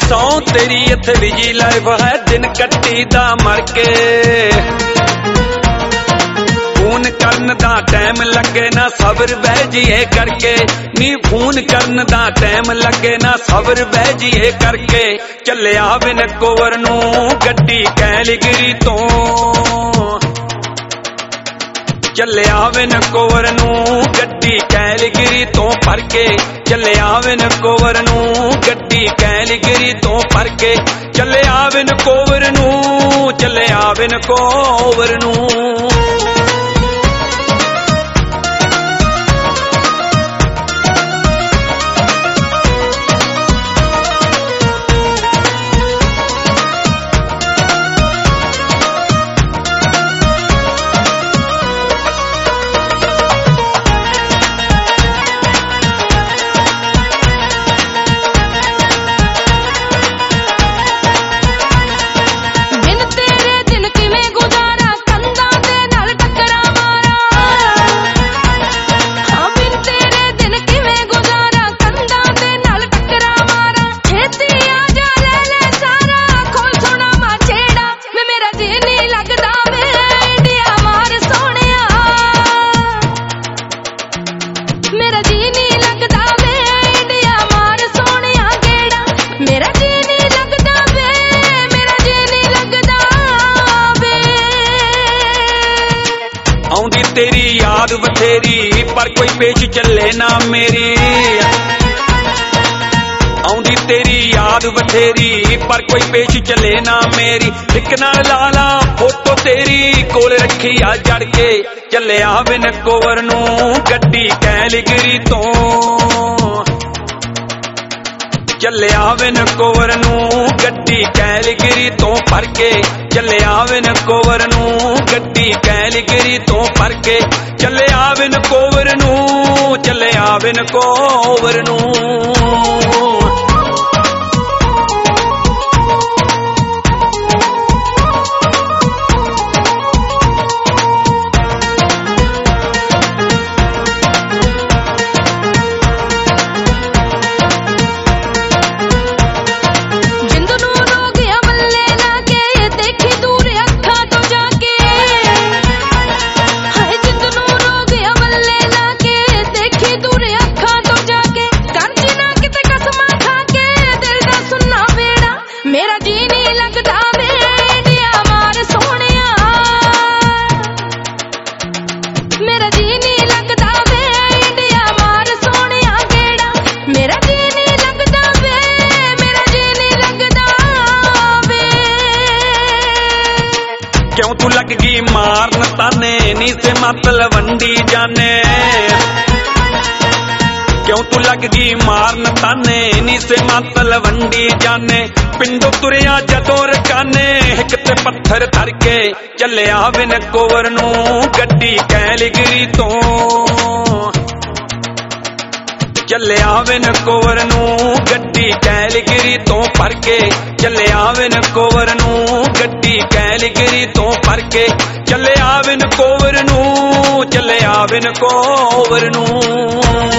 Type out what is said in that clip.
सौ तेरी इत्थे बिजी लाइफ है दिन कट्टी दा मर के फोन करन दा टाइम लगे ना सबर बह जिए करके नी फोन करन दा टाइम लगे ना सबर बह जिए करके चलिया बिन कोवर नू गड्डी कैलगिरी तो चलिया बिन कोवर नू गड्डी कैलगिरी तो भर के चलिया बिन कोवर नू गड्डी कैलगिरी तो भर के चलिया बिन कोवर नू चलिया बिन कोवर नू तेरी याद बथेरी पर कोई पेश चले ना मेरी आउंदी तेरी याद बथेरी पर कोई पेश चले ना मेरी एक नाल लाला फोटो तेरी कोल रखी आ जड़ के चलिया बिन कोवर नू गड्डी कैलगिरी तो चलिया बिन कोवर नू गड्डी कैलगिरी तो भर के चलिया बिन कोवर नू गड्डी कैलगिरी तो भर के चलिया बिन कोवर नू चलिया बिन कोवर नू क्यों तू लग गई मारन ताने नी से मतलब वंडी जाने क्यों तू लग गई मारन ताने नी से मतलब वंडी जाने पिंडो तुरिया जदों रकाने एक ते पत्थर धर के चलिया बिन कोवर नू गड्डी कैलगिरी तो चलिया बिन कोवर नू गड्डी कैलगिरी तो भर के चलिया बिन कोवर नू गड्डी कैलगिरी तो भर के चलिया बिन कोवर नू चलिया बिन कोवर नू